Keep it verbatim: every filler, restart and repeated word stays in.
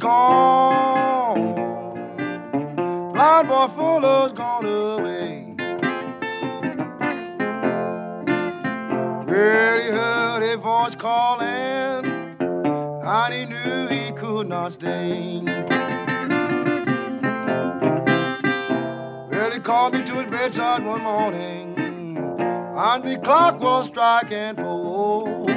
gone. Blind boy Fuller's gone away. Well, he heard a voice calling, and he knew he could not stay. Well, he called me to his bedside one morning, and the clock was striking four.